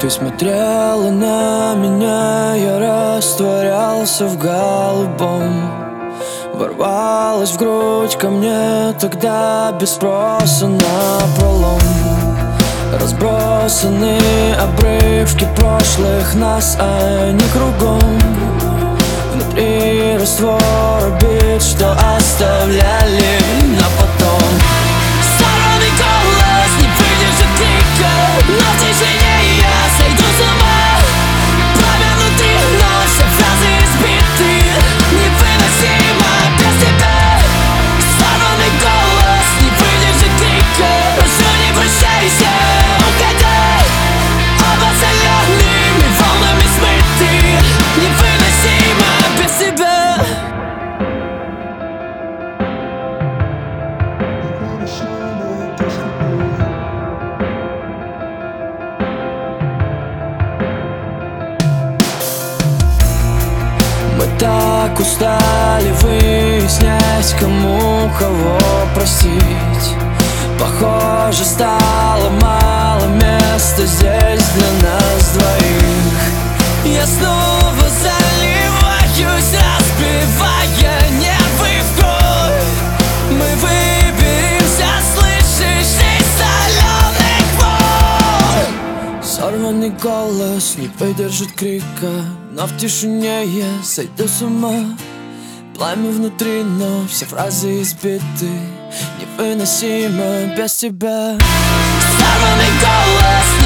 Ты смотрела на меня, я растворялся в голубом. Ворвалась в грудь ко мне тогда без спроса напролом. Разбросаны обрывки прошлых нас, а не кругом. Внутри раствор обид, что оставляли на потом. Сорванный голос не выдержит крика, но в тишине я сойду с ума. Пламя внутри, но все фразы избиты, невыносимо без тебя. Сорванный голос не выдержит крика, прошу, не прощайся, уходи. Оба солеными волнами смыты, невыносимо без тебя. Мы так устали выяснять, кому кого простить. Похоже, стало мало места здесь для нас двоих. Я снова заливаюсь, разбивая нервы в кровь. Мы выберемся, слышишь, из соленых вод. Сорванный голос не выдержит крика, но в тишине я сойду с ума. Пламя внутри, но все фразы избиты, невыносимо без тебя. Сорванный голос